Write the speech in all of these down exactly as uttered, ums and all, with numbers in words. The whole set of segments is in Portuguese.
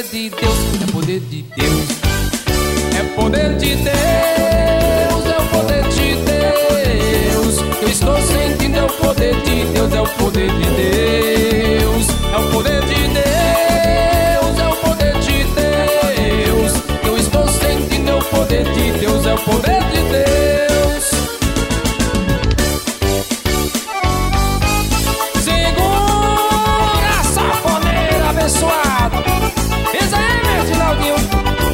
de Deus, é poder de Deus. É poder de Deus, é o poder de Deus. Eu estou sentindo, é o poder de Deus, é o poder de Deus. É o poder de Deus, é o poder de Deus. Eu estou sentindo, é o poder de Deus, é o poder de Deus. Segura a sanfoneira, abençoado. Isso aí, meu Ginaldinho.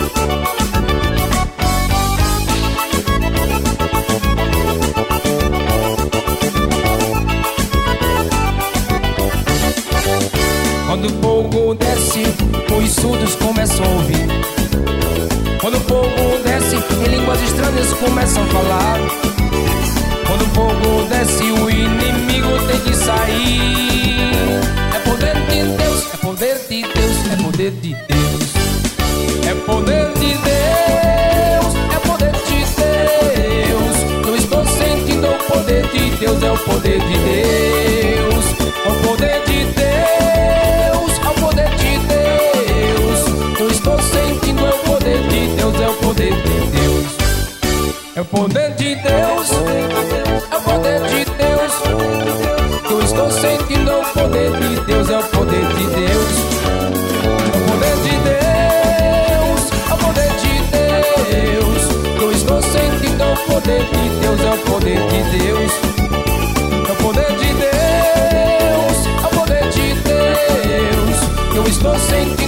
Quando o fogo desce, os surdos começam a ouvir. Quando o fogo desce, em línguas estranhas começam a falar. Quando o fogo desce, o inimigo tem que sair. É poder de Deus, é poder de Deus, é poder de Deus. É poder de Deus, é poder de Deus. Eu estou sentindo o poder de Deus, é o poder de Deus. É o poder de Deus. É o poder de Deus, é o poder de Deus. Eu estou sentindo o poder de Deus, é o poder de Deus. É o poder de Deus, é o poder de Deus. Eu estou sentindo o poder de Deus, é o poder de Deus. É o poder de Deus, é o poder de Deus. Eu estou sentindo